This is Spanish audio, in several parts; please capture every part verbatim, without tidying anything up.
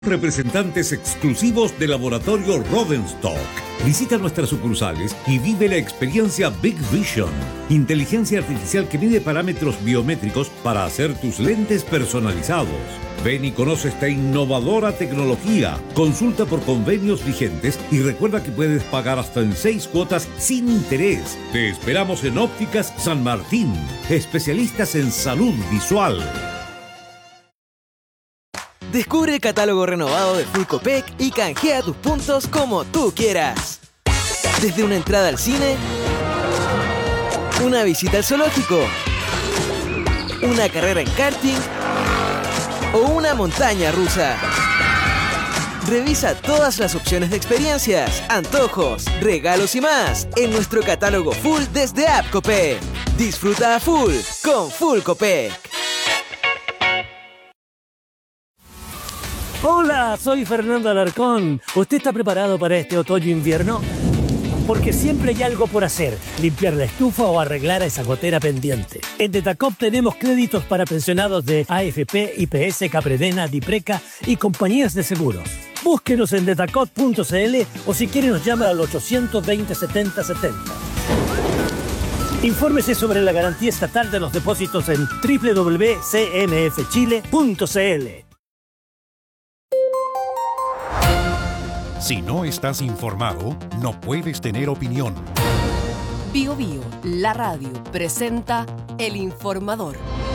Representantes exclusivos de Laboratorio Rodenstock. Visita nuestras sucursales y vive la experiencia Big Vision, inteligencia artificial que mide parámetros biométricos para hacer tus lentes personalizados. Ven y conoce esta innovadora tecnología. Consulta por convenios vigentes y recuerda que puedes pagar hasta en seis cuotas sin interés. Te esperamos en Ópticas San Martín, especialistas en salud visual. Descubre el catálogo renovado de Full Copec y canjea tus puntos como tú quieras. Desde una entrada al cine, una visita al zoológico, una carrera en karting o una montaña rusa. Revisa todas las opciones de experiencias, antojos, regalos y más en nuestro catálogo Full desde App Copec. Disfruta a full con Full Copec. Hola, soy Fernando Alarcón. ¿Usted está preparado para este otoño-invierno? Porque siempre hay algo por hacer, limpiar la estufa o arreglar a esa gotera pendiente. En Detacop tenemos créditos para pensionados de A F P, I P S, Capredena, Dipreca y compañías de seguros. Búsquenos en detacop punto c l o si quiere nos llama al ochocientos veinte, setenta setenta. Infórmese sobre la garantía estatal de los depósitos en doble u doble u doble u punto c n f chile punto c l. Si no estás informado, no puedes tener opinión. Bio Bio, la radio, presenta El Informador.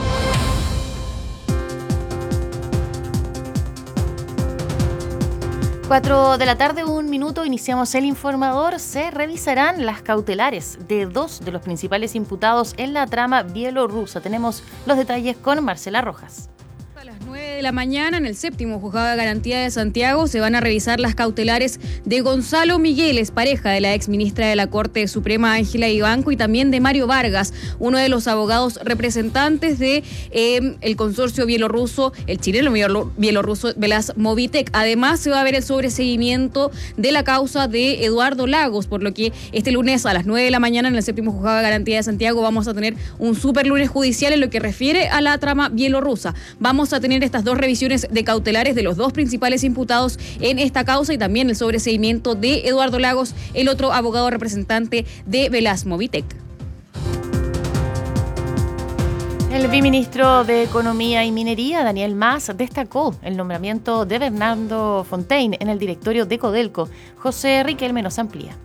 Cuatro de la tarde, un minuto, iniciamos El Informador. Se revisarán las cautelares de dos de los principales imputados en la trama bielorrusa. Tenemos los detalles con Marcela Rojas. A las nueve de la mañana, en el séptimo juzgado de garantía de Santiago, se van a revisar las cautelares de Gonzalo Migueles, pareja de la exministra de la Corte Suprema Ángela Ivanco, y también de Mario Vargas, uno de los abogados representantes de eh, el consorcio bielorruso, el chileno bielorruso Velasmovitec. Además, se va a ver el sobreseguimiento de la causa de Eduardo Lagos, por lo que este lunes a las nueve de la mañana, en el séptimo juzgado de garantía de Santiago, vamos a tener un super lunes judicial en lo que refiere a la trama bielorrusa. Vamos a tener estas dos revisiones de cautelares de los dos principales imputados en esta causa y también el sobreseguimiento de Eduardo Lagos, el otro abogado representante de Velasmovitec. El viceministro de Economía y Minería, Daniel Mas, destacó el nombramiento de Bernardo Fontaine en el directorio de Codelco. José Riquelme nos amplía.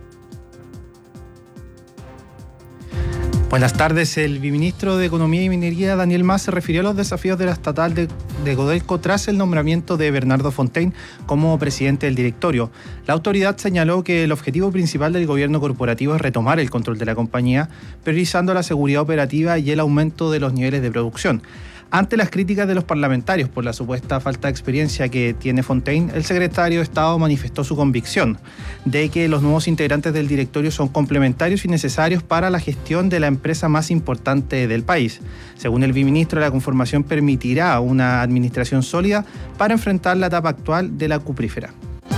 Buenas tardes. El viceministro de Economía y Minería, Daniel Mas, se refirió a los desafíos de la estatal de, de Codelco tras el nombramiento de Bernardo Fontaine como presidente del directorio. La autoridad señaló que el objetivo principal del gobierno corporativo es retomar el control de la compañía, priorizando la seguridad operativa y el aumento de los niveles de producción. Ante las críticas de los parlamentarios por la supuesta falta de experiencia que tiene Fontaine, el secretario de Estado manifestó su convicción de que los nuevos integrantes del directorio son complementarios y necesarios para la gestión de la empresa más importante del país. Según el viceministro, la conformación permitirá una administración sólida para enfrentar la etapa actual de la cuprífera.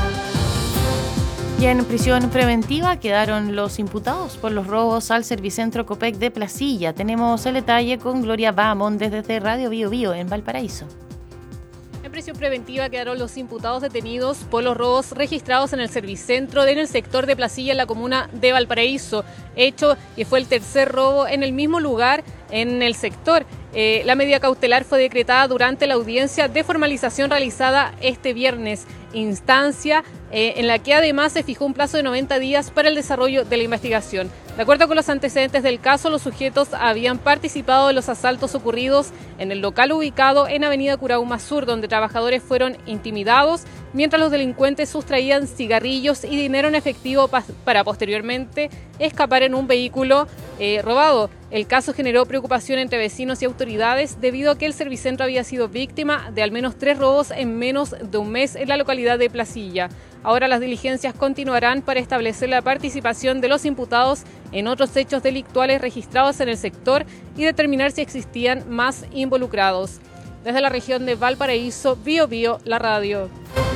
Y en prisión preventiva quedaron los imputados por los robos al Servicentro Copec de Placilla. Tenemos el detalle con Gloria Bamón desde Radio Bio Bio en Valparaíso. En prisión preventiva quedaron los imputados detenidos por los robos registrados en el Servicentro en el sector de Placilla, en la comuna de Valparaíso. Hecho que fue el tercer robo en el mismo lugar en el sector. Eh, la medida cautelar fue decretada durante la audiencia de formalización realizada este viernes, instancia eh, en la que además se fijó un plazo de noventa días para el desarrollo de la investigación. De acuerdo con los antecedentes del caso, los sujetos habían participado de los asaltos ocurridos en el local ubicado en Avenida Curauma Sur, donde trabajadores fueron intimidados, mientras los delincuentes sustraían cigarrillos y dinero en efectivo pa- para posteriormente escapar en un vehículo eh, robado. El caso generó preocupación entre vecinos y autoridades debido a que el Servicentro había sido víctima de al menos tres robos en menos de un mes en la localidad de Placilla. Ahora las diligencias continuarán para establecer la participación de los imputados en otros hechos delictuales registrados en el sector y determinar si existían más involucrados. Desde la región de Valparaíso, Bio Bio, la radio.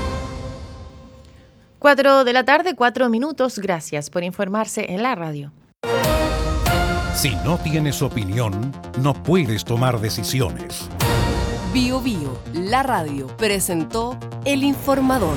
Cuatro de la tarde, cuatro minutos. Gracias por informarse en la radio. Si no tienes opinión, no puedes tomar decisiones. Bio Bio, la radio, presentó El Informador.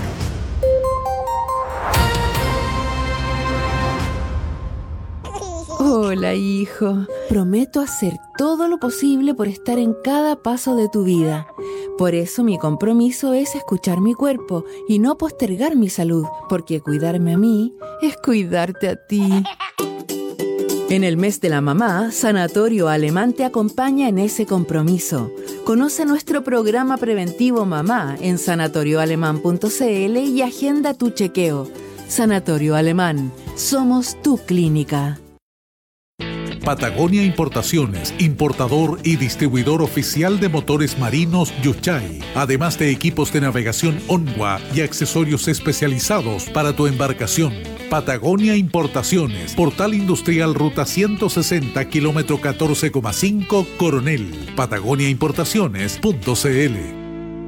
Hola, hijo. Prometo hacer todo lo posible por estar en cada paso de tu vida. Por eso mi compromiso es escuchar mi cuerpo y no postergar mi salud, porque cuidarme a mí es cuidarte a ti. En el mes de la mamá, Sanatorio Alemán te acompaña en ese compromiso. Conoce nuestro programa preventivo Mamá en sanatorio alemán punto c l y agenda tu chequeo. Sanatorio Alemán. Somos tu clínica. Patagonia Importaciones, importador y distribuidor oficial de motores marinos Yuchai, además de equipos de navegación Onwa y accesorios especializados para tu embarcación. Patagonia Importaciones, Portal Industrial Ruta ciento sesenta, kilómetro catorce coma cinco, Coronel. Patagonia Importaciones punto c l.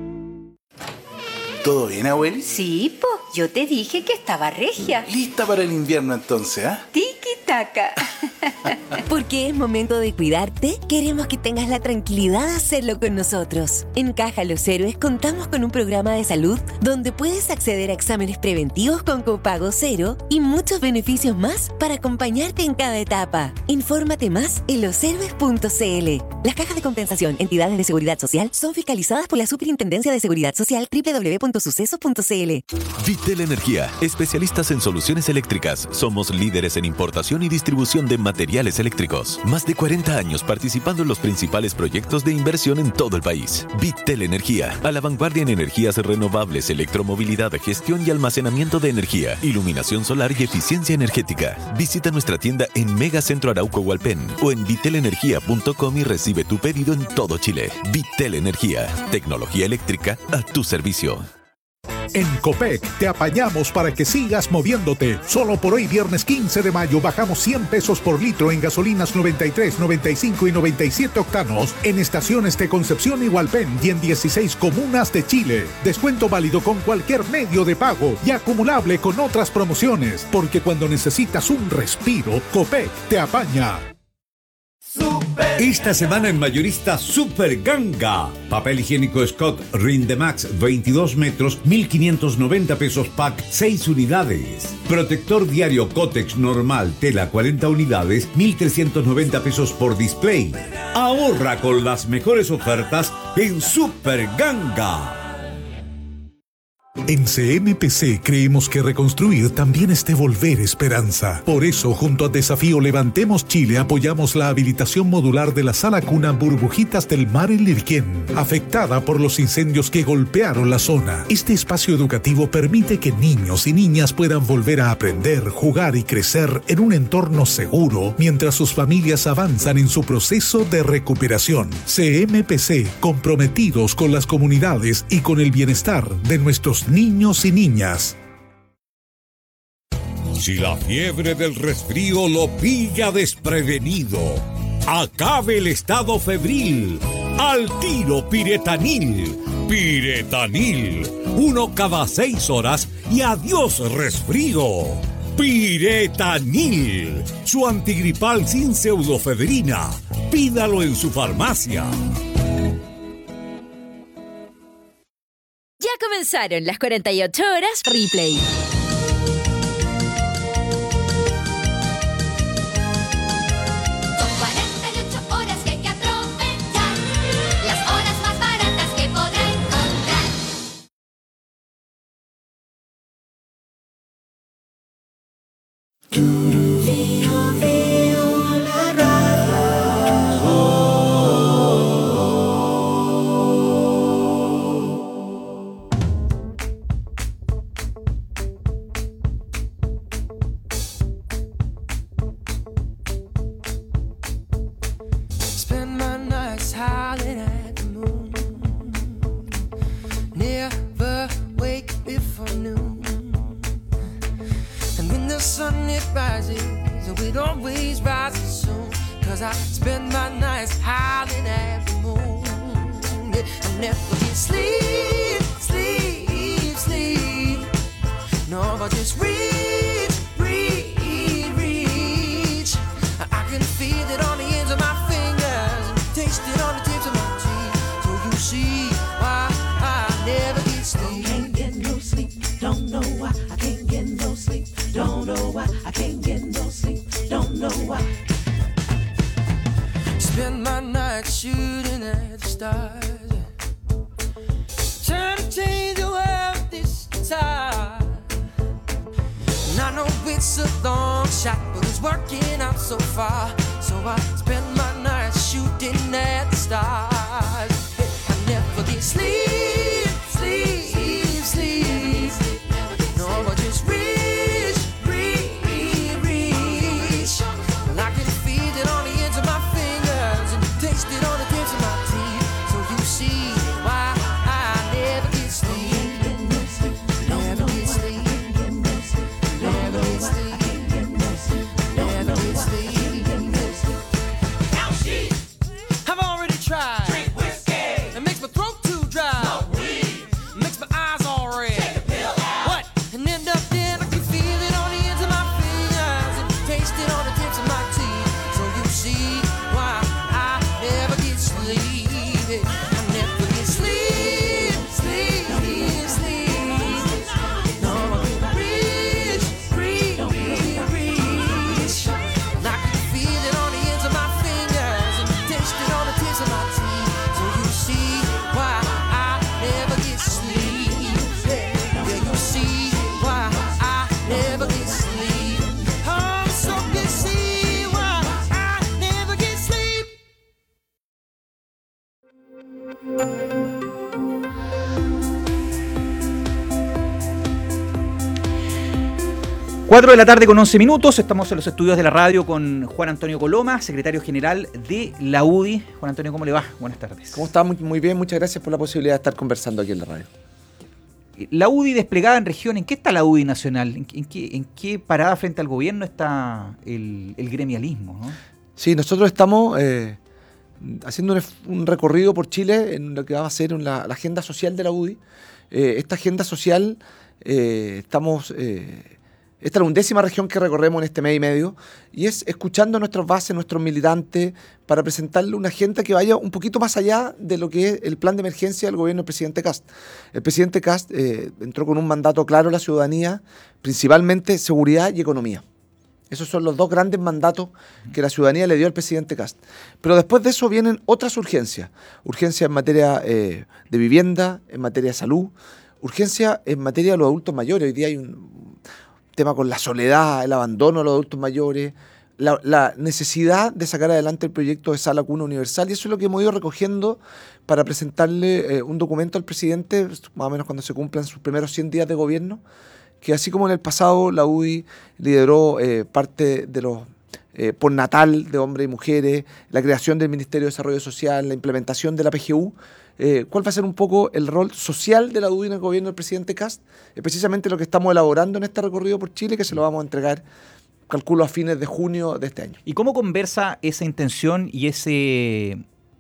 ¿Todo bien, abueli? Sí, po. Yo te dije que estaba regia. ¿Lista para el invierno entonces, ah? ¿eh? Tiki-taka. Porque es momento de cuidarte, queremos que tengas la tranquilidad de hacerlo con nosotros. En Caja Los Héroes contamos con un programa de salud donde puedes acceder a exámenes preventivos con copago cero y muchos beneficios más para acompañarte en cada etapa. Infórmate más en los héroes punto c l. Las cajas de compensación, entidades de seguridad social, son fiscalizadas por la Superintendencia de Seguridad Social doble u doble u doble u punto sucesos punto c l. Vitel Energía, especialistas en soluciones eléctricas. Somos líderes en importación y distribución de materiales eléctricos. Más de cuarenta años participando en los principales proyectos de inversión en todo el país. Vitel Energía, a la vanguardia en energías renovables, electromovilidad, gestión y almacenamiento de energía, iluminación solar y eficiencia energética. Visita nuestra tienda en Megacentro Arauco Hualpén o en vitel energía punto com y recibe tu pedido en todo Chile. Vitel Energía, tecnología eléctrica a tu servicio. En Copec te apañamos para que sigas moviéndote. Solo por hoy, viernes quince de mayo, bajamos cien pesos por litro en gasolinas noventa y tres, noventa y cinco y noventa y siete octanos en estaciones de Concepción y Hualpén y en dieciséis comunas de Chile. Descuento válido con cualquier medio de pago y acumulable con otras promociones, porque cuando necesitas un respiro, Copec te apaña. Esta semana en Mayorista Super Ganga. Papel higiénico Scott Rindemax veintidós metros, mil quinientos noventa pesos pack, seis unidades. Protector diario Cotex normal, tela cuarenta unidades, mil trescientos noventa pesos por display. Ahorra con las mejores ofertas en Super Ganga. En C M P C creemos que reconstruir también es devolver esperanza. Por eso, junto a Desafío Levantemos Chile, apoyamos la habilitación modular de la sala cuna Burbujitas del Mar en Lirquén, afectada por los incendios que golpearon la zona. Este espacio educativo permite que niños y niñas puedan volver a aprender, jugar y crecer en un entorno seguro, mientras sus familias avanzan en su proceso de recuperación. C M P C, comprometidos con las comunidades y con el bienestar de nuestros niños y niñas. Si la fiebre del resfrío lo pilla desprevenido, acabe el estado febril. Al tiro Piretanil. Piretanil. Uno cada seis horas y adiós resfrío. Piretanil. Su antigripal sin pseudofebrina. Pídalo en su farmacia. Ya comenzaron las cuarenta y ocho horas replay. Son cuarenta y ocho horas que hay que aprovechar, las horas más baratas que podrá encontrar. Taste it on the tips of my teeth, so you see why I never get sleep. It's a long shot, but it's working out so far. So I spend my nights shooting at the stars. Hey, I never get sleep, sleep, sleep. No, I just reach, reach, reach. Well, I can feel it on the ends of my fingers and taste it on the tips of my teeth. So you see why I never get sleep. Never get sleep. Never get sleep. Never get sleep. I've already tried. Drink whiskey. It makes my throat too dry. Smoke weed. Makes my eyes all red. Take a pill out. What? And end up dead. I can feel it on the ends of my fingers and taste it on the tips of my teeth. So you see why I never get sleep. I never get sleep, sleep, sleep. No, I can reach, reach, reach. And I can feel it on the ends of my fingers and taste it on the tips of my teeth. So you see why I never get sleep. Yeah, you see why I never get sleep. Oh, so you see why I never get sleep. cuatro de la tarde con once minutos, estamos en los estudios de la radio con Juan Antonio Coloma, secretario general de la U D I. Juan Antonio, ¿cómo le va? Buenas tardes. ¿Cómo está? Muy, muy bien, muchas gracias por la posibilidad de estar conversando aquí en la radio. La U D I desplegada en región, ¿en qué está la U D I nacional? ¿En, en, qué, en qué parada frente al gobierno está el, el gremialismo, ¿no? Sí, nosotros estamos eh, haciendo un, un recorrido por Chile en lo que va a ser la, la agenda social de la U D I. Eh, esta agenda social, eh, estamos... Eh, Esta es la undécima región que recorremos en este mes y medio y es escuchando a nuestras bases, nuestros militantes, para presentarle una agenda que vaya un poquito más allá de lo que es el plan de emergencia del gobierno del presidente Kast. El presidente Kast eh, entró con un mandato claro a la ciudadanía, principalmente seguridad y economía. Esos son los dos grandes mandatos que la ciudadanía le dio al presidente Kast. Pero después de eso vienen otras urgencias. Urgencias en materia eh, de vivienda, en materia de salud, urgencias en materia de los adultos mayores. Hoy día hay un tema con la soledad, el abandono de los adultos mayores, la, la necesidad de sacar adelante el proyecto de Sala Cuna Universal, y eso es lo que hemos ido recogiendo para presentarle eh, un documento al presidente, más o menos cuando se cumplan sus primeros cien días de gobierno, que así como en el pasado la U D I lideró eh, parte de los eh, postnatal de hombres y mujeres, la creación del Ministerio de Desarrollo Social, la implementación de la P G U, Eh, ¿cuál va a ser un poco el rol social de la U D I en el gobierno del presidente Kast? Es precisamente lo que estamos elaborando en este recorrido por Chile, que se lo vamos a entregar, calculo, a fines de junio de este año. ¿Y cómo conversa esa intención y ese,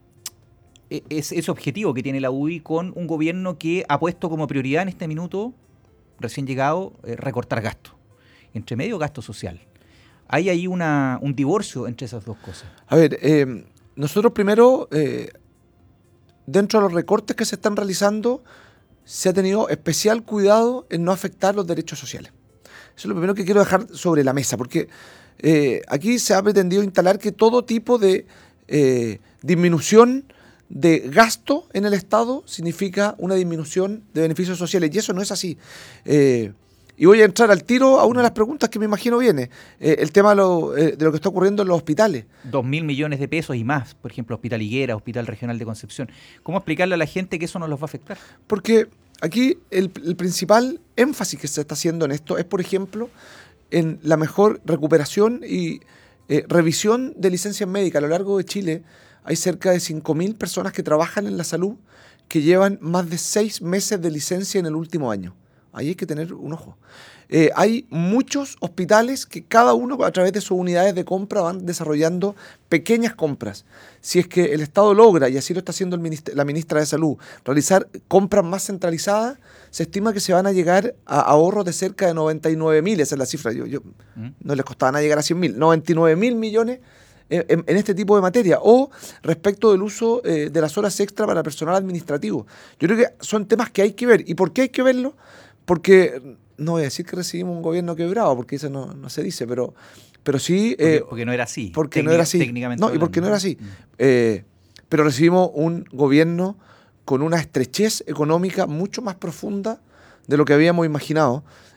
ese, ese objetivo que tiene la U D I con un gobierno que ha puesto como prioridad en este minuto, recién llegado, eh, recortar gasto? Entre medio, gasto social. ¿Hay ahí una, un divorcio entre esas dos cosas? A ver, eh, nosotros primero... Eh, Dentro de los recortes que se están realizando, se ha tenido especial cuidado en no afectar los derechos sociales. Eso es lo primero que quiero dejar sobre la mesa, porque eh, aquí se ha pretendido instalar que todo tipo de eh, disminución de gasto en el Estado significa una disminución de beneficios sociales, y eso no es así. Eh, Y voy a entrar al tiro a una de las preguntas que me imagino viene, eh, el tema de lo, eh, de lo que está ocurriendo en los hospitales. Dos mil millones de pesos y más, por ejemplo, Hospital Higuera, Hospital Regional de Concepción. ¿Cómo explicarle a la gente que eso no los va a afectar? Porque aquí el, el principal énfasis que se está haciendo en esto es, por ejemplo, en la mejor recuperación y eh, revisión de licencias médicas. A lo largo de Chile hay cerca de cinco mil personas que trabajan en la salud que llevan más de seis meses de licencia en el último año. Ahí hay que tener un ojo. Eh, hay muchos hospitales que cada uno a través de sus unidades de compra van desarrollando pequeñas compras. Si es que el Estado logra, y así lo está haciendo el ministra, la ministra de Salud, realizar compras más centralizadas, se estima que se van a llegar a ahorros de cerca de noventa y nueve mil, esa es la cifra, yo, yo, ¿Mm? no les costaba nada llegar a cien mil, noventa y nueve mil millones en, en este tipo de materia, o respecto del uso eh, de las horas extra para personal administrativo. Yo creo que son temas que hay que ver. ¿Y por qué hay que verlo? Porque, no voy a decir que recibimos un gobierno quebrado, porque eso no, no se dice, pero, pero sí... Porque, eh, porque no era así. Porque no era así. Técnicamente no, y porque no era así. Eh, pero recibimos un gobierno con una estrechez económica mucho más profunda de lo que habíamos imaginado.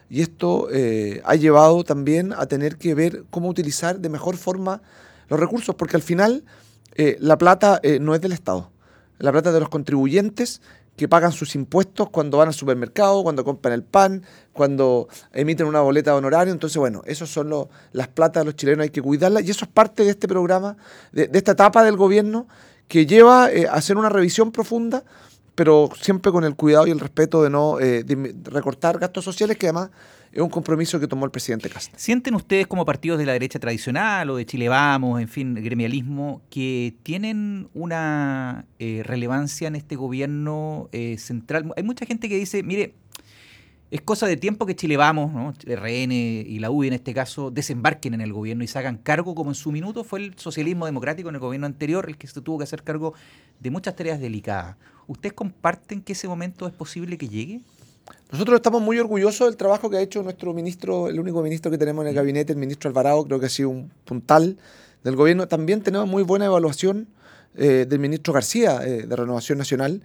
y esto eh, ha llevado también a tener que ver cómo utilizar de mejor forma los recursos, porque al final eh, la plata eh, no es del Estado, la plata es de los contribuyentes que pagan sus impuestos cuando van al supermercado, cuando compran el pan, cuando emiten una boleta de honorario. Entonces, bueno, esos son los, las platas de los chilenos, hay que cuidarlas, y eso es parte de este programa, de, de esta etapa del gobierno que lleva eh, a hacer una revisión profunda, pero siempre con el cuidado y el respeto de no eh, de recortar gastos sociales, que además es un compromiso que tomó el presidente Kast. ¿Sienten ustedes como partidos de la derecha tradicional o de Chile Vamos, en fin, gremialismo, que tienen una eh, relevancia en este gobierno eh, central? Hay mucha gente que dice, mire, es cosa de tiempo que Chile Vamos, ¿no? R N y la U D I en este caso, desembarquen en el gobierno y se hagan cargo, como en su minuto fue el socialismo democrático en el gobierno anterior, el que se tuvo que hacer cargo de muchas tareas delicadas. ¿Ustedes comparten que ese momento es posible que llegue? Nosotros estamos muy orgullosos del trabajo que ha hecho nuestro ministro, el único ministro que tenemos en el gabinete, el ministro Alvarado, creo que ha sido un puntal del gobierno. También tenemos muy buena evaluación eh, del ministro García eh, de Renovación Nacional.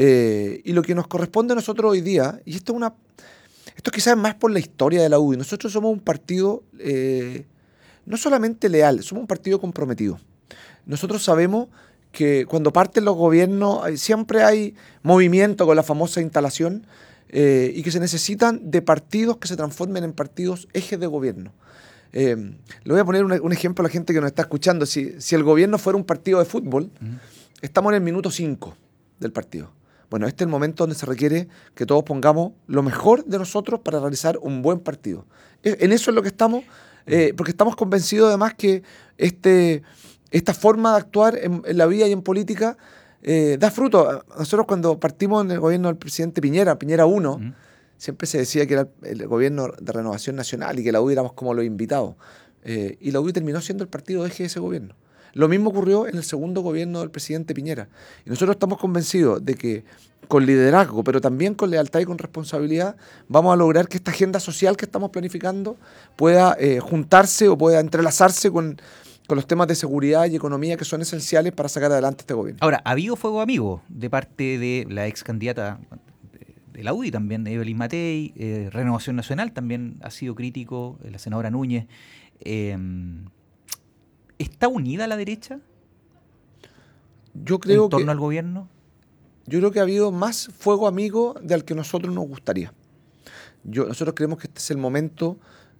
Eh, y lo que nos corresponde a nosotros hoy día, y esto es una, esto quizás es más por la historia de la U D I, nosotros somos un partido eh, no solamente leal, somos un partido comprometido. Nosotros sabemos que cuando parten los gobiernos siempre hay movimiento con la famosa instalación, Eh, y que se necesitan de partidos que se transformen en partidos ejes de gobierno. Eh, le voy a poner un, un ejemplo a la gente que nos está escuchando. Si, si el gobierno fuera un partido de fútbol, uh-huh. estamos en el minuto cinco del partido. Bueno, este es el momento donde se requiere que todos pongamos lo mejor de nosotros para realizar un buen partido. En eso es lo que estamos, eh, porque estamos convencidos además que este, esta forma de actuar en, en la vida y en política Eh, da fruto. Nosotros cuando partimos en el gobierno del presidente Piñera, Piñera uno, uh-huh. siempre se decía que era el gobierno de Renovación Nacional y que la U D I éramos como los invitados. Eh, y la U D I terminó siendo el partido eje de ese gobierno. Lo mismo ocurrió en el segundo gobierno del presidente Piñera. Y nosotros estamos convencidos de que con liderazgo, pero también con lealtad y con responsabilidad, vamos a lograr que esta agenda social que estamos planificando pueda eh, juntarse o pueda entrelazarse con con los temas de seguridad y economía que son esenciales para sacar adelante este gobierno. Ahora, ¿ha habido fuego amigo de parte de la ex candidata de la U D I también, Evelyn Matei? Eh, Renovación Nacional también ha sido crítico, eh, la senadora Núñez. Eh, ¿Está unida la derecha yo creo en torno que, al gobierno? Yo creo que ha habido más fuego amigo del que nosotros nos gustaría. Yo, nosotros creemos que este es el momento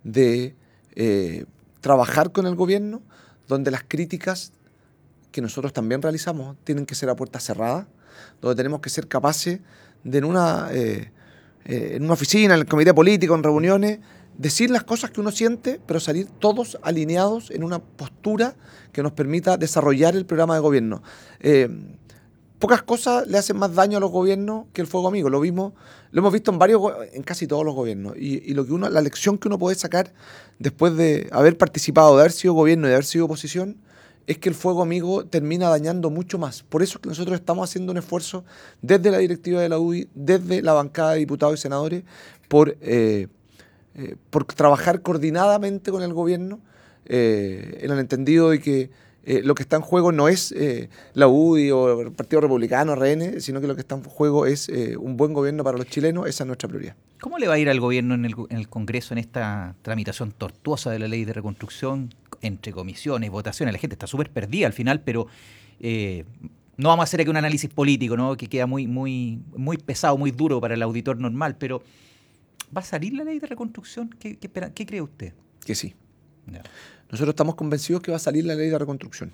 de eh, trabajar con el gobierno, donde las críticas que nosotros también realizamos tienen que ser a puerta cerrada, donde tenemos que ser capaces de en una, eh, eh, en una oficina, en el comité político, en reuniones, decir las cosas que uno siente, pero salir todos alineados en una postura que nos permita desarrollar el programa de gobierno. Eh, pocas cosas le hacen más daño a los gobiernos que el fuego amigo. Lo vimos, lo hemos visto en varios, en casi todos los gobiernos. Y, y lo que uno, la lección que uno puede sacar después de haber participado, de haber sido gobierno y de haber sido oposición, es que el fuego amigo termina dañando mucho más. Por eso es que nosotros estamos haciendo un esfuerzo desde la directiva de la U D I, desde la bancada de diputados y senadores, por, eh, eh, por trabajar coordinadamente con el gobierno, eh, en el entendido de que Eh, lo que está en juego no es eh, la U D I o el Partido Republicano, R N, sino que lo que está en juego es eh, un buen gobierno para los chilenos. Esa es nuestra prioridad. ¿Cómo le va a ir al gobierno en el, en el Congreso en esta tramitación tortuosa de la ley de reconstrucción, entre comisiones, votaciones? La gente está súper perdida al final, pero eh, no vamos a hacer aquí un análisis político, ¿no?, que queda muy, muy, muy pesado, muy duro para el auditor normal, pero ¿va a salir la ley de reconstrucción? ¿Qué, qué, espera, qué cree usted? Que sí. Ya. Nosotros estamos convencidos que va a salir la ley de reconstrucción.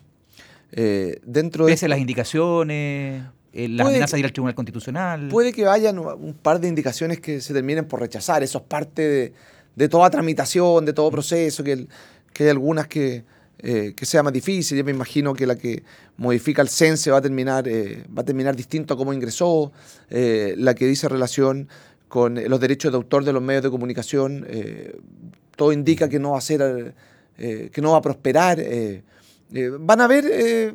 Eh, dentro de Pese a las indicaciones, eh, las amenazas de ir al Tribunal Constitucional. Puede que vayan un par de indicaciones que se terminen por rechazar. Eso es parte de, de toda tramitación, de todo proceso, que, el, que hay algunas que, eh, que sea más difícil. Yo me imagino que la que modifica el C E N S E va a terminar, eh, va a terminar distinto a cómo ingresó. Eh, la que dice relación con los derechos de autor de los medios de comunicación, eh, todo indica que no va a ser... Eh, que no va a prosperar. Eh, eh, van a haber eh,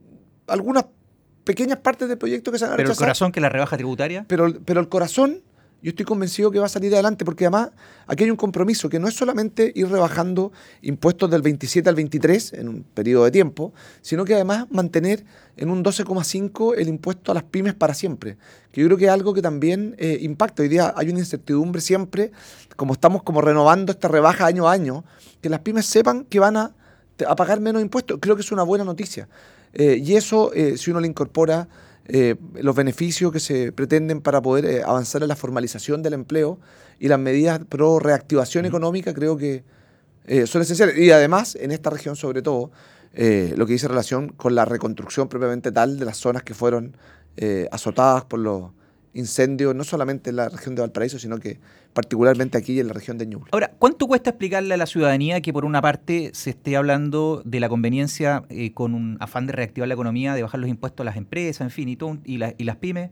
algunas pequeñas partes del proyecto que se van a Pero rechazar. el corazón, que la rebaja tributaria. Pero, pero el corazón Yo estoy convencido que va a salir adelante, porque además aquí hay un compromiso que no es solamente ir rebajando impuestos del veintisiete al veintitrés en un periodo de tiempo, sino que además mantener en un doce coma cinco el impuesto a las pymes para siempre, que yo creo que es algo que también eh, impacta. Hoy día hay una incertidumbre siempre, como estamos como renovando esta rebaja año a año, que las pymes sepan que van a, a pagar menos impuestos. Creo que es una buena noticia. Eh, y eso, eh, si uno le incorpora Eh, los beneficios que se pretenden para poder eh, avanzar en la formalización del empleo y las medidas pro reactivación económica, creo que eh, son esenciales. Y además, en esta región sobre todo, eh, lo que dice relación con la reconstrucción propiamente tal de las zonas que fueron eh, azotadas por los incendios, no solamente en la región de Valparaíso, sino que particularmente aquí en la región de Ñuble. Ahora, ¿cuánto cuesta explicarle a la ciudadanía que por una parte se esté hablando de la conveniencia eh, con un afán de reactivar la economía, de bajar los impuestos a las empresas, en fin, y, todo, y, la, y las pymes,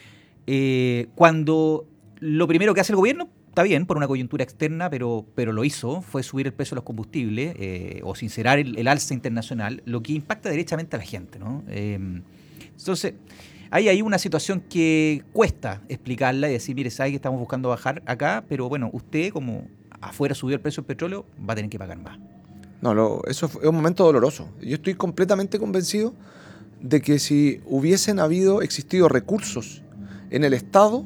eh, cuando lo primero que hace el gobierno, está bien, por una coyuntura externa, pero, pero lo hizo, fue subir el precio de los combustibles eh, o sincerar el, el alza internacional, lo que impacta derechamente a la gente, ¿no? Eh, entonces... Hay ahí una situación que cuesta explicarla y decir, mire, sabe que estamos buscando bajar acá, pero bueno, usted como afuera subió el precio del petróleo, va a tener que pagar más. No, lo, eso es un momento doloroso. Yo estoy completamente convencido de que si hubiesen habido, existido recursos en el Estado,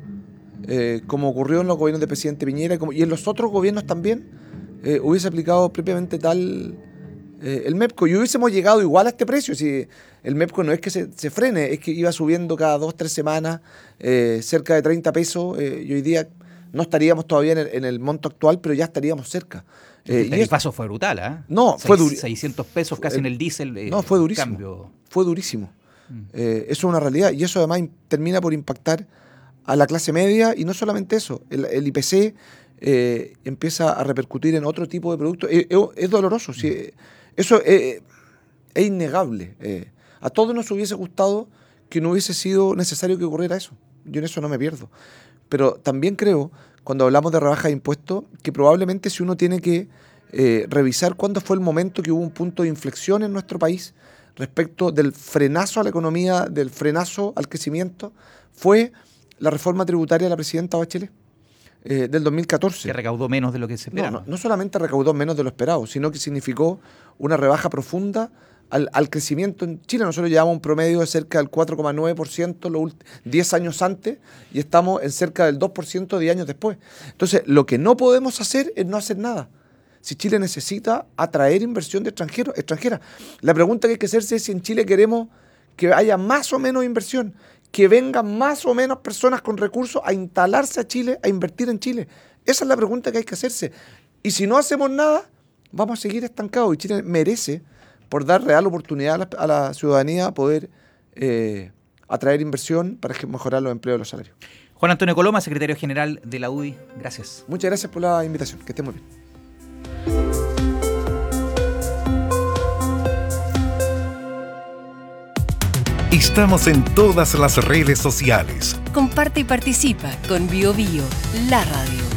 eh, como ocurrió en los gobiernos del presidente Piñera y, como, y en los otros gobiernos también, eh, hubiese aplicado propiamente tal... Eh, el MEPCO, y hubiésemos llegado igual a este precio. Si el MEPCO no es que se, se frene, es que iba subiendo cada dos, tres semanas eh, cerca de treinta pesos, eh, y hoy día no estaríamos todavía en el, en el monto actual, pero ya estaríamos cerca. Eh, el paso fue brutal, ¿eh? No, fue durísimo. seiscientos pesos casi el, en el diésel. Eh, no, fue durísimo. Cambio. Fue durísimo. Mm. Eh, eso es una realidad, y eso además termina por impactar a la clase media, y no solamente eso, el, el I P C eh, empieza a repercutir en otro tipo de productos. Eh, eh, es doloroso, mm. sí. Eso eh, es innegable. Eh, a todos nos hubiese gustado que no hubiese sido necesario que ocurriera eso. Yo en eso no me pierdo. Pero también creo, cuando hablamos de rebaja de impuestos, que probablemente si uno tiene que eh, revisar cuándo fue el momento que hubo un punto de inflexión en nuestro país respecto del frenazo a la economía, del frenazo al crecimiento, fue la reforma tributaria de la presidenta Bachelet. Eh, del dos mil catorce. Que recaudó menos de lo que se esperaba. No, no, no solamente recaudó menos de lo esperado, sino que significó una rebaja profunda al, al crecimiento en Chile. Nosotros llevamos un promedio de cerca del cuatro coma nueve por ciento los diez años antes, y estamos en cerca del dos por ciento diez años después. Entonces, lo que no podemos hacer es no hacer nada. Si Chile necesita atraer inversión de extranjeros, extranjera. La pregunta que hay que hacerse es si en Chile queremos que haya más o menos inversión, que vengan más o menos personas con recursos a instalarse a Chile, a invertir en Chile. Esa es la pregunta que hay que hacerse. Y si no hacemos nada, vamos a seguir estancados. Y Chile merece, por dar real oportunidad a la, a la ciudadanía, poder eh, atraer inversión para mejorar los empleos y los salarios. Juan Antonio Coloma, secretario general de la U D I, gracias. Muchas gracias por la invitación. Que esté muy bien. Estamos en todas las redes sociales. Comparte y participa con Bio Bio, la radio.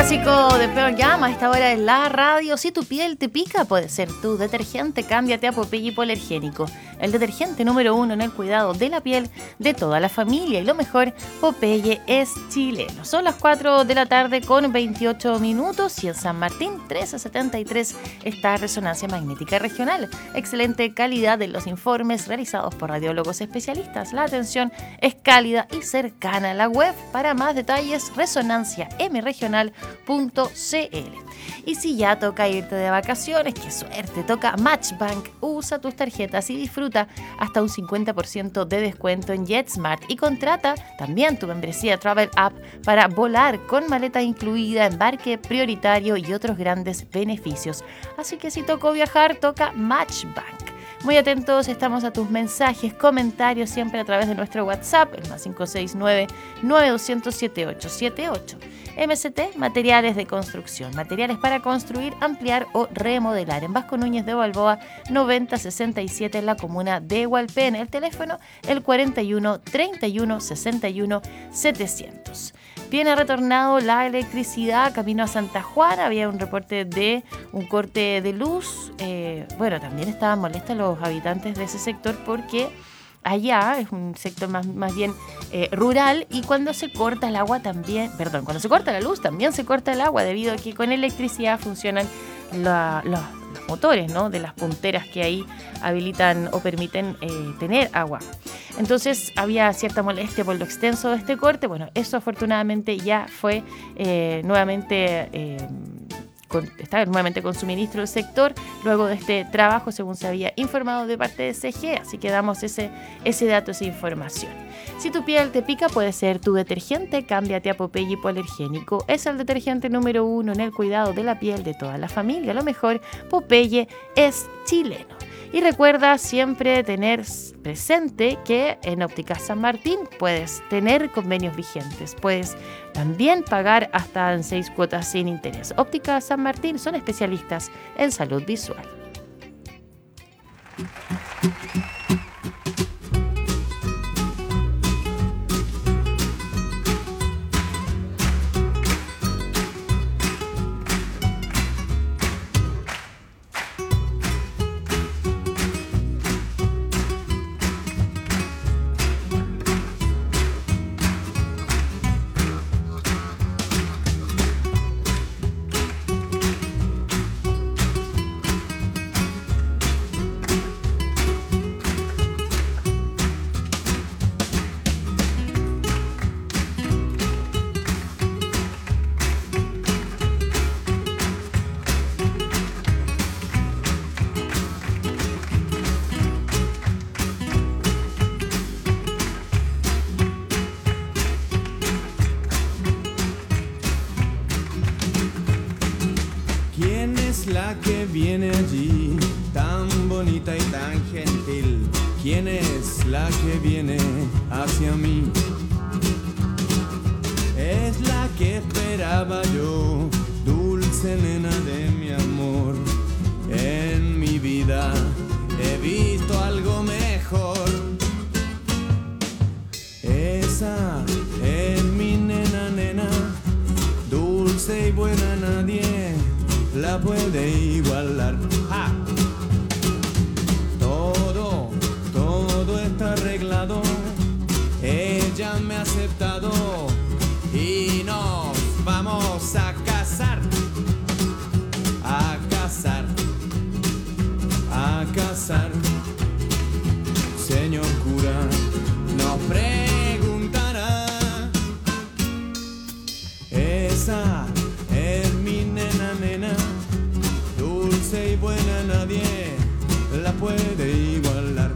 Clásico de Pearl Jam a esta hora en la radio. Si tu piel te pica, puede ser tu detergente. Cámbiate a Popeye Hipoalergénico, el detergente número uno en el cuidado de la piel de toda la familia. Y lo mejor, Popeye es chileno. Son las cuatro de la tarde con veintiocho minutos y en San Martín trece setenta y tres está Resonancia Magnética Regional. Excelente calidad en los informes realizados por radiólogos especialistas. La atención es cálida y cercana. La web para más detalles, resonancia m regional punto c l. Y si ya toca irte de vacaciones, qué suerte, toca Matchbank. Usa tus tarjetas y disfruta hasta un cincuenta por ciento de descuento en JetSmart y contrata también tu membresía Travel App para volar con maleta incluida, embarque prioritario y otros grandes beneficios. Así que si tocó viajar, toca Matchbank. Muy atentos estamos a tus mensajes, comentarios, siempre a través de nuestro WhatsApp, el más cinco seis nueve, nueve dos cero cero, siete ocho siete ocho. M C T, materiales de construcción, materiales para construir, ampliar o remodelar. En Vasco Núñez de Balboa, noventa sesenta y siete en la comuna de Hualpén. El teléfono, el cuarenta y uno, treinta y uno, sesenta y uno, setecientos. Bien, ha retornado la electricidad camino a Santa Juana. Había un reporte de un corte de luz. Eh, bueno, también estaban molestos los habitantes de ese sector porque allá es un sector más, más bien eh, rural y cuando se corta el agua también, perdón, cuando se corta la luz también se corta el agua debido a que con electricidad funcionan la, la, los motores, ¿no?, de las punteras que ahí habilitan o permiten eh, tener agua. Entonces había cierta molestia por lo extenso de este corte. Bueno, eso afortunadamente ya fue eh, nuevamente... Eh, Con, está nuevamente con suministro del sector luego de este trabajo, según se había informado de parte de C G E, así que damos ese, ese dato, esa información. Si tu piel te pica, puede ser tu detergente. Cámbiate a Popeye Hipoalergénico. Es el detergente número uno en el cuidado de la piel de toda la familia. Lo mejor, Popeye es chileno. Y recuerda siempre tener presente que en Ópticas San Martín puedes tener convenios vigentes. Puedes también pagar hasta en seis cuotas sin interés. Ópticas San Martín son especialistas en salud visual. Que viene allí, tan bonita y tan gentil. ¿Quién es la que viene hacia mí? Es la que esperaba yo, dulce nena de mi amor. En mi vida he visto algo mejor. Esa es mi nena, nena, dulce y buena, nadie la puede igualar. ¡Ja! Todo, todo está arreglado. Ella me ha aceptado y nos vamos a casar, a casar, a casar. Señor cura, nos preguntará. Esa es mi nena, nena, dulce y buena, nadie la puede igualar.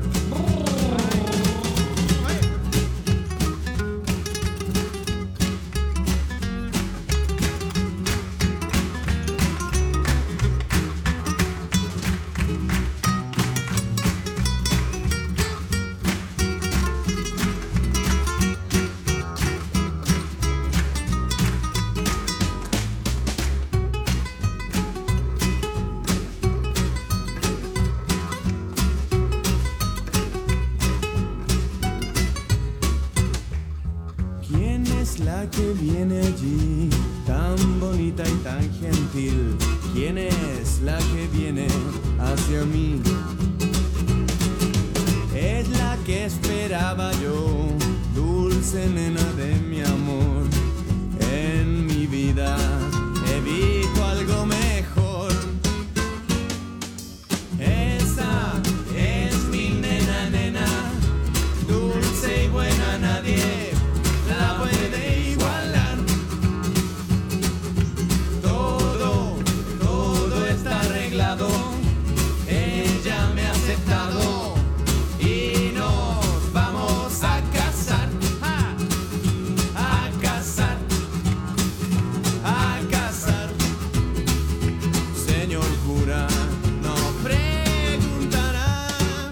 Que viene allí, tan bonita bonita y tan gentil. ¿Quién es la que viene hacia mí? Es la que esperaba yo, dulce nena de mi amor. En mi vida he visto algo mejor. Esa es mi nena, nena, dulce y buena, nadie la puede igualar. Todo, todo está arreglado, ella me ha aceptado y nos vamos a casar, ¡ja! A casar, a casar. Señor cura, no preguntará.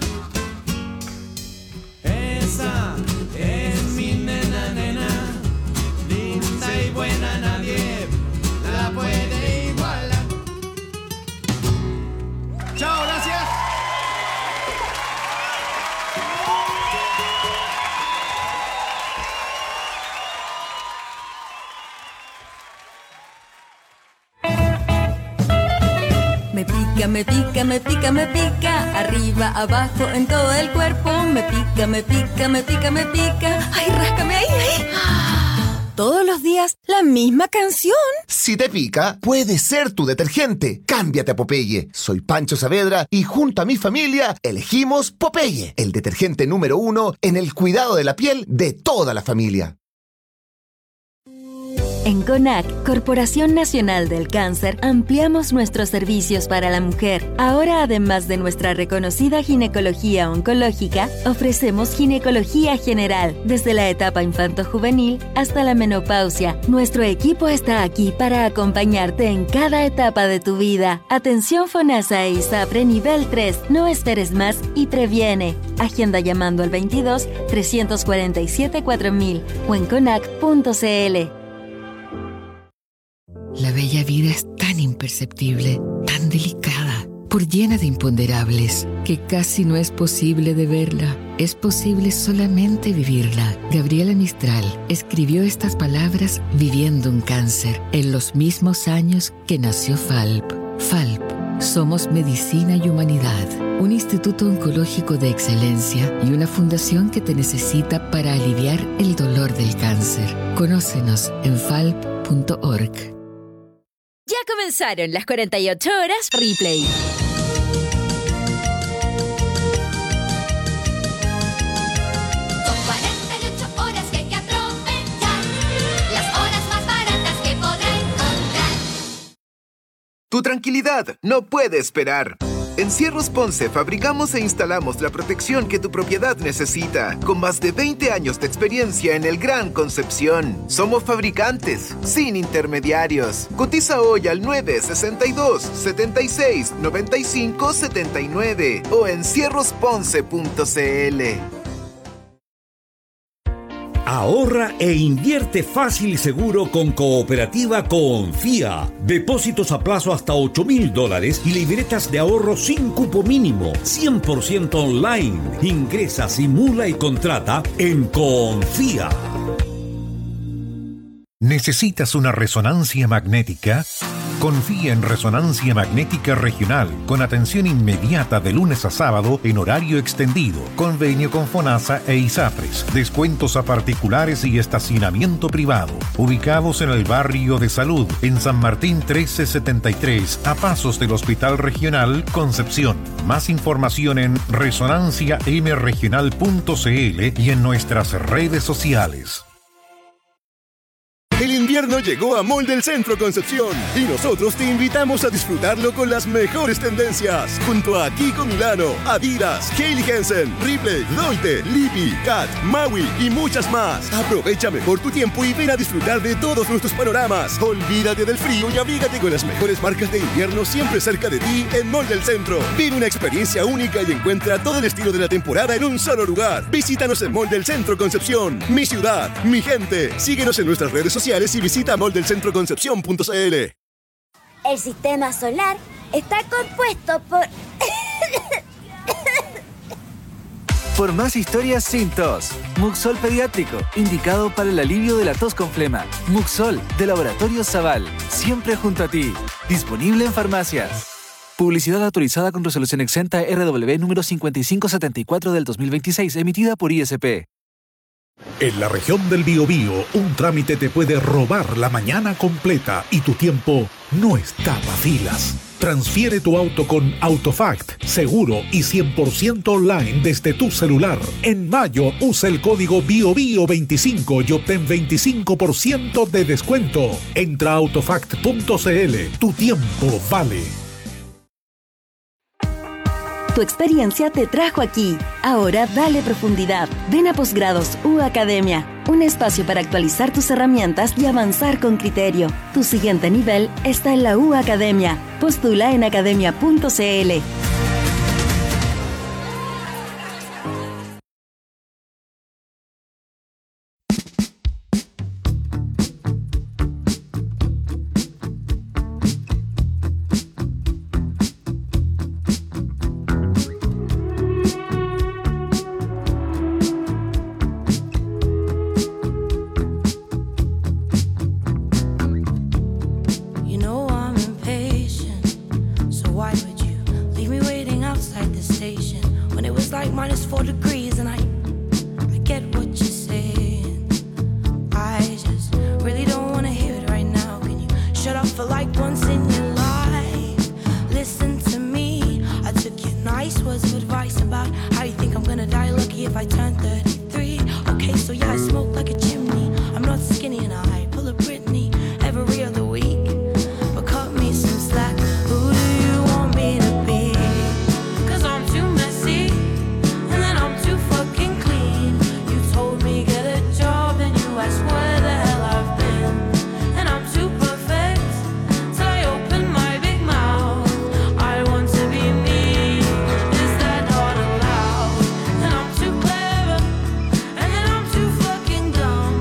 Esa es mi nena, nena, linda y buena, nadie la puede igualar. Chao, gracias. Me pica, me pica, me pica, me pica, arriba, abajo, en todo el cuerpo. Me pica, me pica, me pica, me pica. Ay, ráscame ahí, ahí. Todos los días la misma canción. Si te pica, puede ser tu detergente. Cámbiate a Popeye. Soy Pancho Saavedra y junto a mi familia elegimos Popeye, el detergente número uno en el cuidado de la piel de toda la familia. En CONAC, Corporación Nacional del Cáncer, ampliamos nuestros servicios para la mujer. Ahora, además de nuestra reconocida ginecología oncológica, ofrecemos ginecología general, desde la etapa infanto-juvenil hasta la menopausia. Nuestro equipo está aquí para acompañarte en cada etapa de tu vida. Atención FONASA e ISAPRE nivel tres. No esperes más y previene. Agenda llamando al veintidós, trescientos cuarenta y siete, cuatro mil o en conac punto c l. La bella vida es tan imperceptible, tan delicada, por llena de imponderables, que casi no es posible de verla. Es posible solamente vivirla. Gabriela Mistral escribió estas palabras viviendo un cáncer, en los mismos años que nació FALP. FALP. Somos Medicina y Humanidad, un instituto oncológico de excelencia y una fundación que te necesita para aliviar el dolor del cáncer. Conócenos en falp punto org. Ya comenzaron las cuarenta y ocho horas Replay. Son cuarenta y ocho horas que hay que aprovechar, las horas más baratas que podrá encontrar. Tu tranquilidad no puede esperar. En Cierros Ponce fabricamos e instalamos la protección que tu propiedad necesita, con más de veinte años de experiencia en el Gran Concepción. Somos fabricantes, sin intermediarios. Cotiza hoy al nueve sesenta y dos, setenta y seis, noventa y cinco, setenta y nueve o en cierros ponce punto c l. Ahorra e invierte fácil y seguro con Cooperativa Confía. Depósitos a plazo hasta ocho mil dólares y libretas de ahorro sin cupo mínimo. cien por ciento online. Ingresa, simula y contrata en Confía. ¿Necesitas una resonancia magnética? Confía en Resonancia Magnética Regional, con atención inmediata de lunes a sábado en horario extendido, convenio con FONASA e ISAPRES, descuentos a particulares y estacionamiento privado. Ubicados en el barrio de Salud, en San Martín trece setenta y tres, a pasos del Hospital Regional Concepción. Más información en resonancia m regional punto c l y en nuestras redes sociales. El invierno llegó a Mall del Centro Concepción y nosotros te invitamos a disfrutarlo con las mejores tendencias. Junto a Kiko Milano, Adidas, Hailey Hansen, Ripley, Loite, Lippy, Cat, Maui y muchas más. Aprovecha mejor tu tiempo y ven a disfrutar de todos nuestros panoramas. Olvídate del frío y abrígate con las mejores marcas de invierno siempre cerca de ti en Mall del Centro. Vive una experiencia única y encuentra todo el estilo de la temporada en un solo lugar. Visítanos en Mall del Centro Concepción. Mi ciudad, mi gente. Síguenos en nuestras redes sociales y visita mall del centro concepción punto c l. El sistema solar está compuesto por por más historias sin tos. Muxol Pediátrico, indicado para el alivio de la tos con flema. Muxol, de Laboratorio Zaval, siempre junto a ti. Disponible en farmacias. Publicidad autorizada con resolución exenta R W número cincuenta y cinco setenta y cuatro del dos mil veintiséis, emitida por I S P. En la región del Biobío, un trámite te puede robar la mañana completa y tu tiempo no está para filas. Transfiere tu auto con Autofact, seguro y cien por ciento online desde tu celular. En mayo, usa el código BIOBIO veinticinco y obtén veinticinco por ciento de descuento. Entra a autofact punto c l. Tu tiempo vale. Tu experiencia te trajo aquí. Ahora dale profundidad. Ven a Posgrados U Academia, un espacio para actualizar tus herramientas y avanzar con criterio. Tu siguiente nivel está en la U Academia. Postula en academia punto c l. Dumb.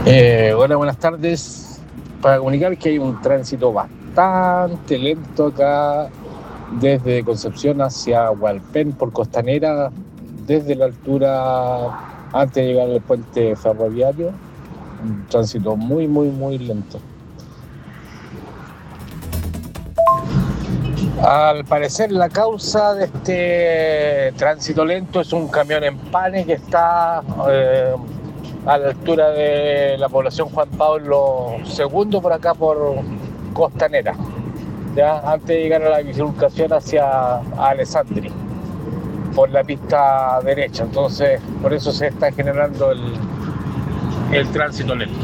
Eh, hola, buenas tardes. Para comunicar que hay un tránsito bastante lento acá desde Concepción hacia Hualpén por Costanera, desde la altura antes de llegar al puente ferroviario. Un tránsito muy, muy, muy lento. Al parecer la causa de este tránsito lento es un camión empane que está eh, a la altura de la población Juan Pablo segundo por acá por Costanera, ya antes de llegar a la bifurcación hacia Alessandri por la pista derecha. Entonces por eso se está generando el, el tránsito lento.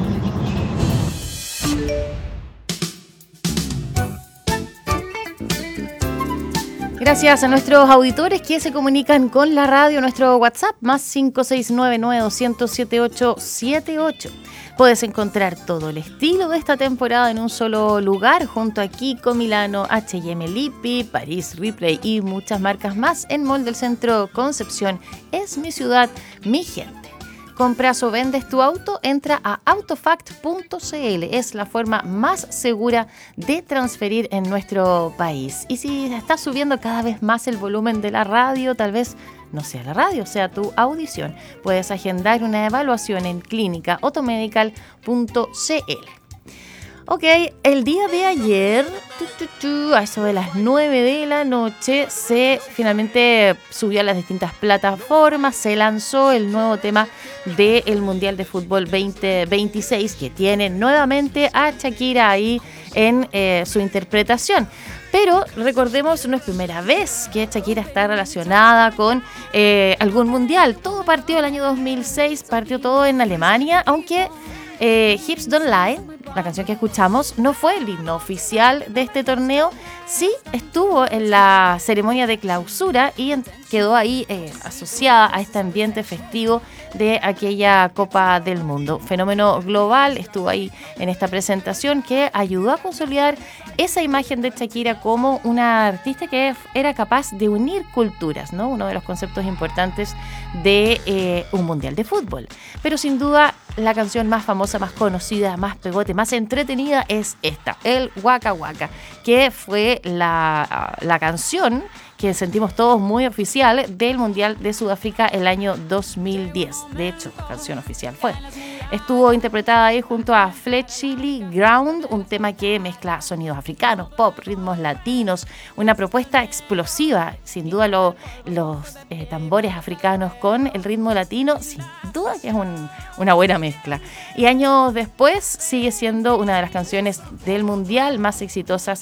Gracias a nuestros auditores que se comunican con la radio, nuestro WhatsApp más cinco seis nueve nueve dos cero cero siete ocho siete ocho. Puedes encontrar todo el estilo de esta temporada en un solo lugar junto a Kiko, Milano, H y M Lippi, París Ripley y muchas marcas más en Mall del Centro Concepción. Es mi ciudad, mi gente. Compras o vendes tu auto, entra a autofact punto c l. Es la forma más segura de transferir en nuestro país. Y si estás subiendo cada vez más el volumen de la radio, tal vez no sea la radio, sea tu audición, puedes agendar una evaluación en clínica automedical punto c l. Ok, el día de ayer, tu, tu, tu, a eso de las nueve de la noche, se finalmente subió a las distintas plataformas, se lanzó el nuevo tema del Mundial de Fútbol veinte veintiséis, que tiene nuevamente a Shakira ahí en eh, su interpretación. Pero recordemos, no es primera vez que Shakira está relacionada con eh, algún mundial. Todo partió el año dos mil seis, partió todo en Alemania, aunque eh, Hips Don't Lie, la canción que escuchamos, no fue el himno oficial de este torneo. Sí estuvo en la ceremonia de clausura y quedó ahí eh, asociada a este ambiente festivo de aquella Copa del Mundo. Fenómeno global estuvo ahí en esta presentación que ayudó a consolidar esa imagen de Shakira como una artista que era capaz de unir culturas, ¿no? Uno de los conceptos importantes de eh, un mundial de fútbol. Pero sin duda la canción más famosa, más conocida, más pegote, más entretenida es esta, el Waka Waka, que fue la, la canción que sentimos todos muy oficial del Mundial de Sudáfrica el año dos mil diez. De hecho, la canción oficial fue. Estuvo interpretada ahí junto a Fletchley Ground, un tema que mezcla sonidos africanos, pop, ritmos latinos, una propuesta explosiva. Sin duda lo, los eh, tambores africanos con el ritmo latino, sin duda que es un, una buena mezcla. Y años después sigue siendo una de las canciones del Mundial más exitosas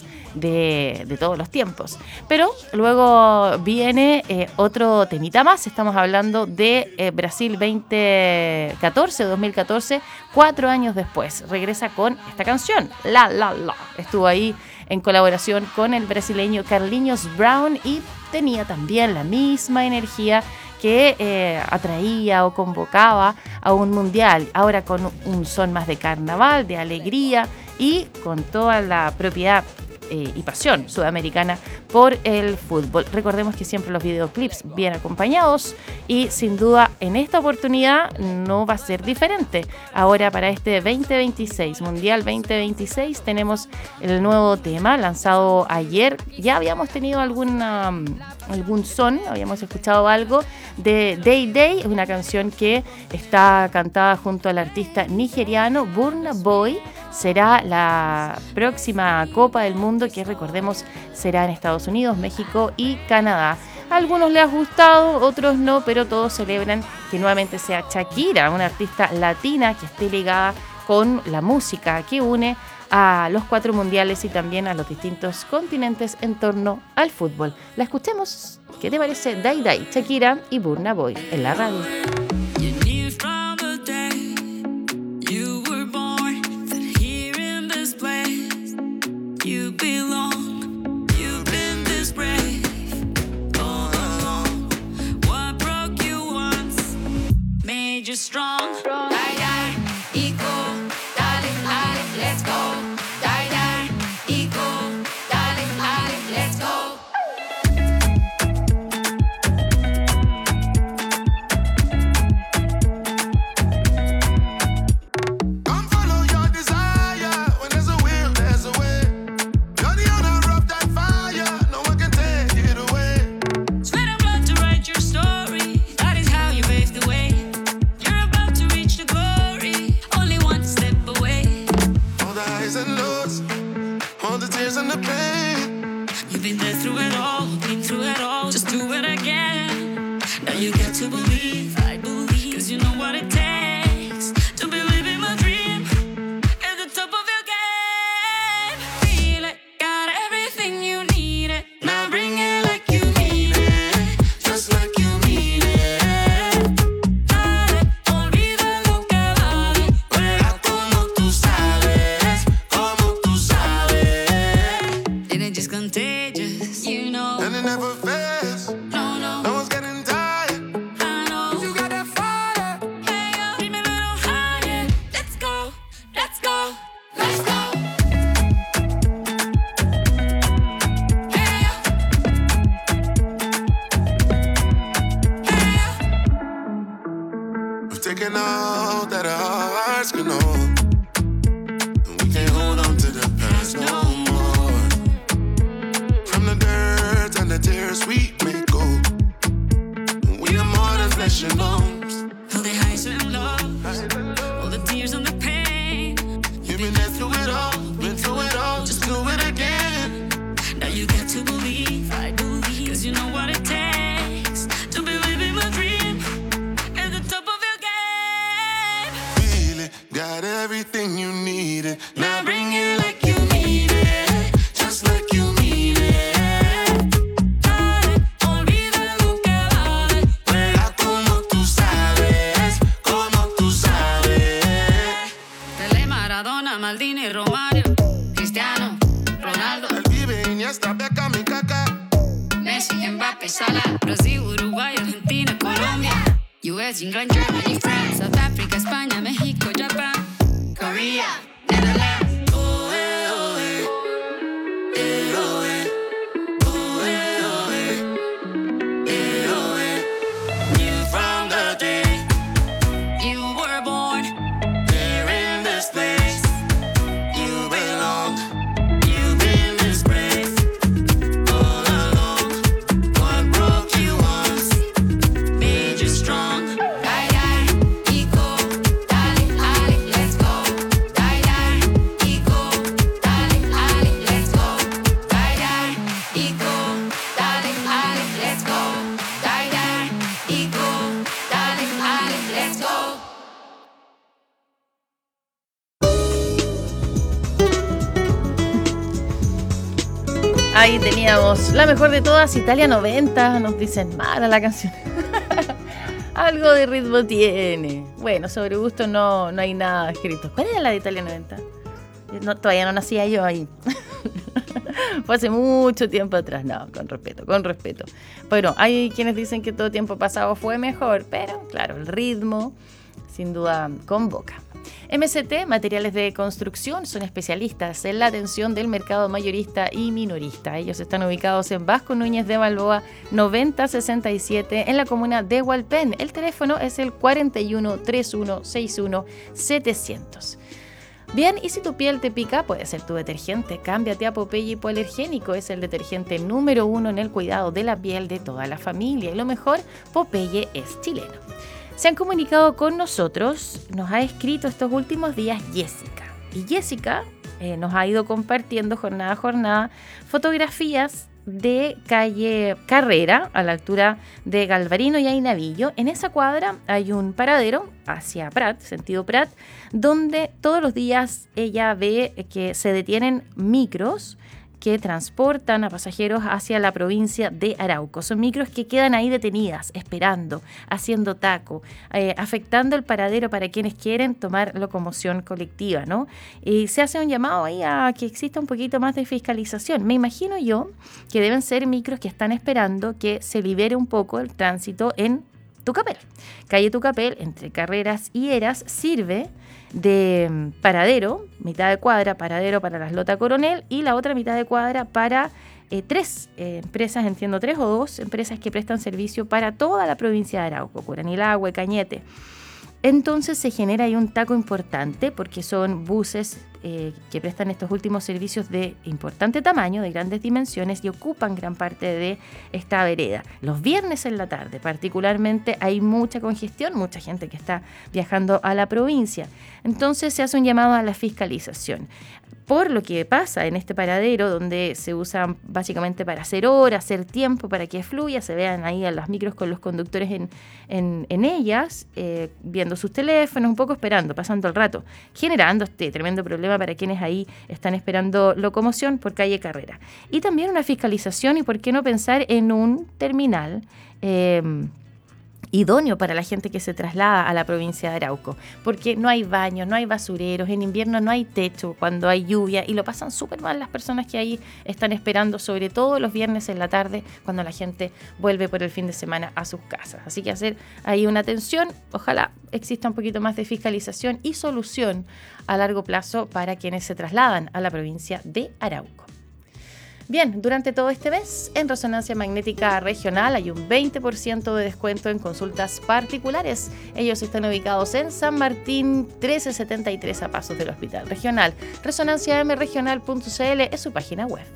de, de todos los tiempos. Pero luego viene eh, otro temita más. Estamos hablando de eh, Brasil veinte catorce, dos mil catorce, cuatro años después. Regresa con esta canción, La La La. Estuvo ahí en colaboración con el brasileño Carlinhos Brown y tenía también la misma energía que eh, atraía o convocaba a un mundial. Ahora con un son más de carnaval, de alegría y con toda la propiedad Eh, y pasión sudamericana por el fútbol. Recordemos que siempre los videoclips bien acompañados y sin duda en esta oportunidad no va a ser diferente. Ahora para este veinte veintiséis, Mundial veinte veintiséis, tenemos el nuevo tema lanzado ayer. Ya habíamos tenido alguna, algún son, habíamos escuchado algo de Day Day, una canción que está cantada junto al artista nigeriano Burna Boy. Será la próxima Copa del Mundo que, recordemos, será en Estados Unidos, México y Canadá. A algunos les ha gustado, otros no, pero todos celebran que nuevamente sea Shakira, una artista latina que esté ligada con la música que une a los cuatro mundiales y también a los distintos continentes en torno al fútbol. La escuchemos. ¿Qué te parece? Day Day, Shakira y Burna Boy en la radio. You belong, you've been this brave all along. What broke you once made you strong. Die, die, equal, darling, darling, let's go. Die, die, equal, darling, darling, let's go. been there through it all, been through it all. Just do it again. Now you got to believe, I believe, cause you know what it takes to believe in my dream. At the top of your game, feel it, got everything you need it. Now bring it like you mean it, just like you mean it. Dale, olvida lo que vale, juega como tú sabes, como tú sabes. And it's just contagious, you know. And it never fails. No, no. No one's getting tired. I know. You got that fire. Hey, yo, keep me a little higher. Let's go, let's go, let's go. Hey, We've taken all that our hearts can hold. And we can't hold on to the past no more. From the dirt and the tears we make gold. And we are more than flesh and bones. all the highs and lows, all the tears and the pain. You've been there through it all, been through it all. Just do it again. Now you got to believe, I believe, cause you know what it takes to believe in my dream. At the top of your game, Feel it, got everything you needed. Now bring it like you mean it, just like you mean it. dale, olvida lo que vale. Juega como tú sabes, como tú sabes. Pelé, Maradona, Maldini, Romario, Cristiano, Ronaldo, El vive Iniesta, Beckham y Kaká. Messi, Mbappé, Salah, Brasil, Uruguay, Argentina, Colombia, U S, England, Germany, France, South Africa, España, México, Japan, Korea, Netherlands. Oh, eh, oh, eh. Eh, oh, eh. Oh, eh, oh, eh. Eh, oh, eh. You From the day you were born, here in this place, you belong. You've been this brave all along. What broke you once made you strong. Die, die, ego, dale, dale, let's go. Die, die, ego, dale, dale, let's go. Die, die, ego, dale, dale, let's go. Die, die, ego, dale, dale, let's go. Ahí teníamos la mejor de todas, Italia noventa. Nos dicen mala la canción. Algo de ritmo tiene. Bueno, sobre gusto no, no hay nada escrito. ¿Cuál era la de Italia noventa? No, todavía no nacía yo ahí. Fue hace mucho tiempo atrás. No, con respeto, con respeto. Bueno, hay quienes dicen que todo tiempo pasado fue mejor, pero claro, el ritmo sin duda convoca. M C T, Materiales de Construcción, son especialistas en la atención del mercado mayorista y minorista. Ellos están ubicados en Vasco Núñez de Balboa noventa sesenta y siete en la comuna de Hualpén. El teléfono es el cuarenta y uno, treinta y uno, sesenta y uno, setecientos. Bien, y si tu piel te pica, puede ser tu detergente. Cámbiate a Popeye Hipoalergénico. Es el detergente número uno en el cuidado de la piel de toda la familia. Y lo mejor, Popeye es chileno. Se han comunicado con nosotros, nos ha escrito estos últimos días Jessica. Y Jessica eh, nos ha ido compartiendo jornada a jornada fotografías de calle Carrera, a la altura de Galvarino y Ainavillo. En esa cuadra hay un paradero hacia Prat, sentido Prat, donde todos los días ella ve que se detienen micros que transportan a pasajeros hacia la provincia de Arauco. Son micros que quedan ahí detenidas, esperando, haciendo taco, eh, afectando el paradero para quienes quieren tomar locomoción colectiva, ¿no? Y se hace un llamado ahí a que exista un poquito más de fiscalización. Me imagino yo que deben ser micros que están esperando que se libere un poco el tránsito en Tucapel. Calle Tucapel, entre Carreras y Eras, sirve de paradero, mitad de cuadra, paradero para la Lota Coronel, y la otra mitad de cuadra para eh, tres eh, empresas, entiendo tres o dos empresas que prestan servicio para toda la provincia de Arauco, Curanilahue, Cañete. Entonces se genera ahí un taco importante porque son buses eh, que prestan estos últimos servicios de importante tamaño, de grandes dimensiones, y ocupan gran parte de esta vereda. Los viernes en la tarde particularmente hay mucha congestión, mucha gente que está viajando a la provincia. Entonces se hace un llamado a la fiscalización. por lo que pasa en este paradero, donde se usa básicamente para hacer horas, hacer tiempo, para que fluya, se vean ahí a las micros con los conductores en, en, en ellas, eh, viendo sus teléfonos, un poco esperando, pasando el rato, generando este tremendo problema para quienes ahí están esperando locomoción por calle Carrera. Y también una fiscalización, y por qué no pensar en un terminal eh, idóneo para la gente que se traslada a la provincia de Arauco, porque no hay baños, no hay basureros, en invierno no hay techo cuando hay lluvia, y lo pasan súper mal las personas que ahí están esperando, sobre todo los viernes en la tarde, cuando la gente vuelve por el fin de semana a sus casas. Así que hacer ahí una atención, ojalá exista un poquito más de fiscalización y solución a largo plazo para quienes se trasladan a la provincia de Arauco. Bien, durante todo este mes, en Resonancia Magnética Regional hay un veinte por ciento de descuento en consultas particulares. Ellos están ubicados en San Martín trece setenta y tres, a pasos del Hospital Regional. resonancia m regional punto c l es su página web.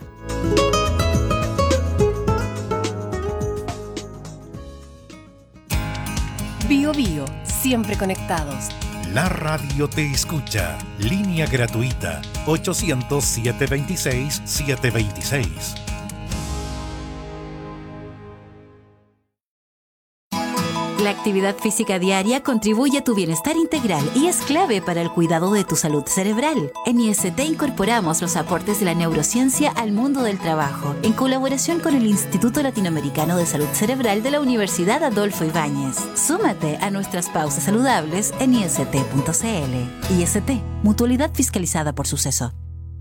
Bio Bio, siempre conectados. La radio te escucha. Línea gratuita ochocientos, setecientos veintiséis, setecientos veintiséis. La actividad física diaria contribuye a tu bienestar integral y es clave para el cuidado de tu salud cerebral. En I S T incorporamos los aportes de la neurociencia al mundo del trabajo, en colaboración con el Instituto Latinoamericano de Salud Cerebral de la Universidad Adolfo Ibáñez. Súmate a nuestras pausas saludables en I S T punto c l. I S T, mutualidad fiscalizada por Suceso.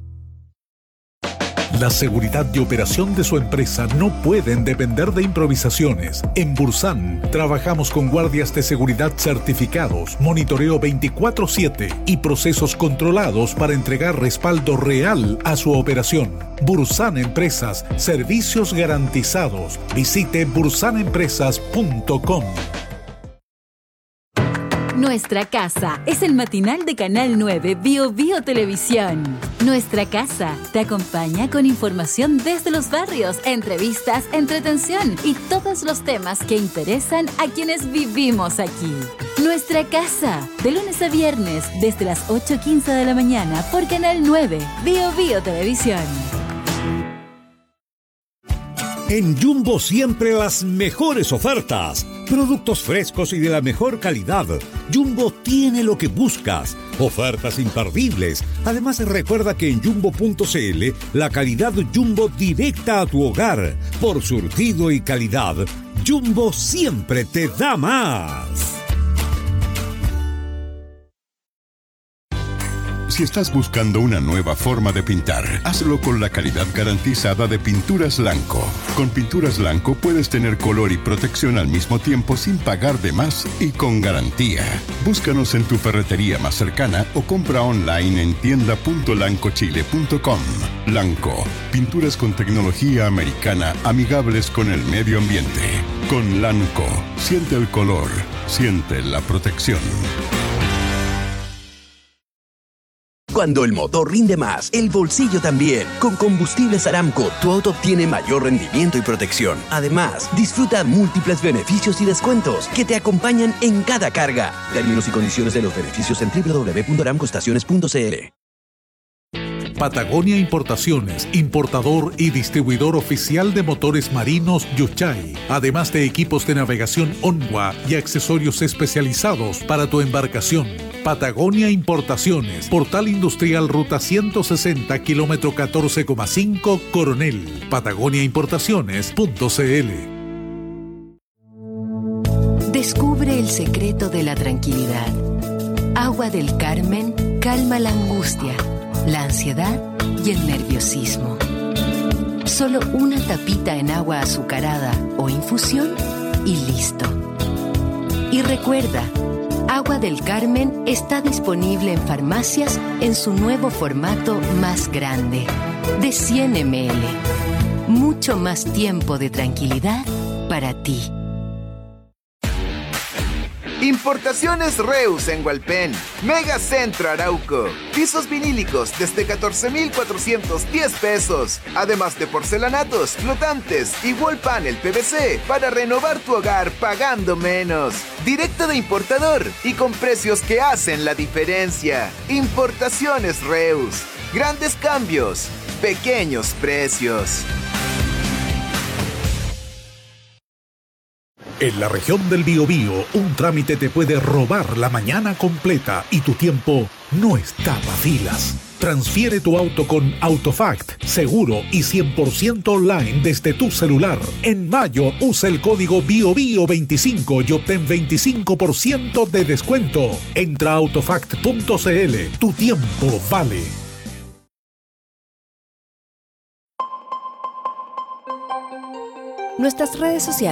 La seguridad y operación de su empresa no pueden depender de improvisaciones. En Bursan trabajamos con guardias de seguridad certificados, monitoreo veinticuatro siete y procesos controlados para entregar respaldo real a su operación. Bursan Empresas, servicios garantizados. Visite bursan empresas punto com. Nuestra Casa es el matinal de Canal nueve Bio Bio Televisión. Nuestra Casa te acompaña con información desde los barrios, entrevistas, entretención y todos los temas que interesan a quienes vivimos aquí. Nuestra Casa, de lunes a viernes desde las ocho quince de la mañana por Canal nueve Bio Bio Televisión. En Jumbo siempre las mejores ofertas. Productos frescos y de la mejor calidad. Jumbo tiene lo que buscas. Ofertas imperdibles. Además, recuerda que en jumbo punto c l la calidad Jumbo directa a tu hogar. Por surtido y calidad, Jumbo siempre te da más. Si estás buscando una nueva forma de pintar, hazlo con la calidad garantizada de Pinturas Lanco. Con Pinturas Lanco puedes tener color y protección al mismo tiempo sin pagar de más y con garantía. Búscanos en tu ferretería más cercana o compra online en tienda punto lanco chile punto com. Lanco, pinturas con tecnología americana amigables con el medio ambiente. Con Lanco, siente el color, siente la protección. Cuando el motor rinde más, el bolsillo también. Con Combustibles Aramco, tu auto obtiene mayor rendimiento y protección. Además, disfruta múltiples beneficios y descuentos que te acompañan en cada carga. Términos y condiciones de los beneficios en doble u doble u doble u punto aramco estaciones punto c l. Patagonia Importaciones, importador y distribuidor oficial de motores marinos Yuchay, además de equipos de navegación Onwa y accesorios especializados para tu embarcación. Patagonia Importaciones, Portal Industrial Ruta ciento sesenta, kilómetro catorce coma cinco, Coronel. patagonia importaciones punto c l. Descubre el secreto de la tranquilidad. Agua del Carmen calma la angustia, la ansiedad y el nerviosismo. Solo una tapita en agua azucarada o infusión y listo. Y recuerda, Agua del Carmen está disponible en farmacias en su nuevo formato más grande, de cien mililitros. Mucho más tiempo de tranquilidad para ti. Importaciones Reus en Hualpén, Mega Centro Arauco, pisos vinílicos desde catorce mil cuatrocientos diez pesos, además de porcelanatos, flotantes y wall panel P V C para renovar tu hogar pagando menos. Directo de importador y con precios que hacen la diferencia. Importaciones Reus. Grandes cambios, pequeños precios. En la región del Biobío, un trámite te puede robar la mañana completa y tu tiempo no está para filas. Transfiere tu auto con Autofact, seguro y cien por ciento online desde tu celular. En mayo, usa el código BIOBIO veinticinco y obtén veinticinco por ciento de descuento. Entra a autofact punto c l. Tu tiempo vale. Nuestras redes sociales